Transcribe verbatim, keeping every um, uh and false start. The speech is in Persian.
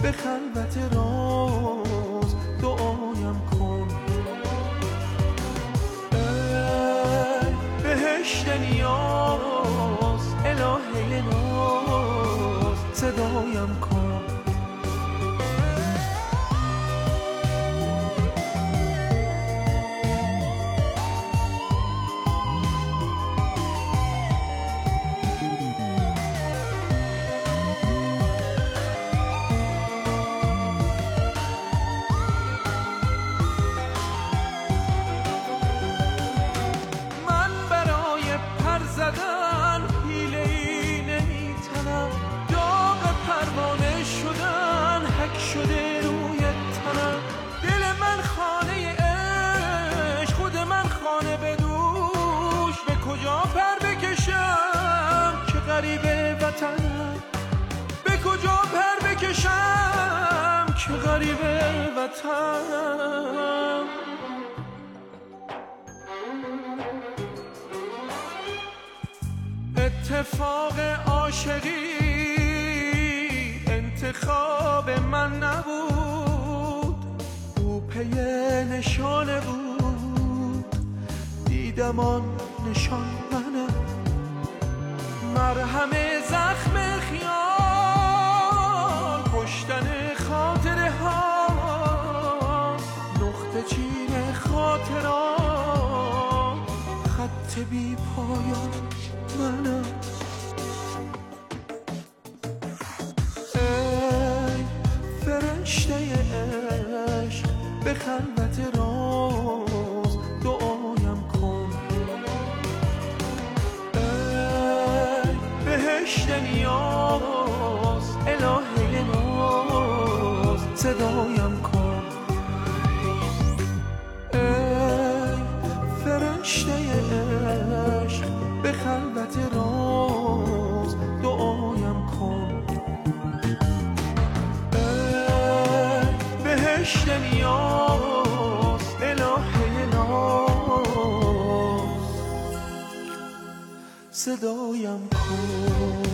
به خلوت راز دعایم کن. ای بهشت نیاز الهه ناز صدایم کن. شده روی تنم دل من خانه عشق، خود من خانه به دوش. به کجا پر بکشم که غریب وطنم، به کجا پر بکشم که غریب وطنم. اتفاق عاشقی انتخاب من نبود، او پی نشانه بود، دیدم آن نشان منم. مرهم زخم خیال کشتن خاطره ها، نقطه چین خاطرات خط بی پایان منم. فرشته عشق به خلوت راز دعایم کن. ای بهشت نیاز الهه ناز صدایم کن. ای فرشته عشق به خلوت راز دعایم کن. بهشت نیاز الهه ناز صدایم کن.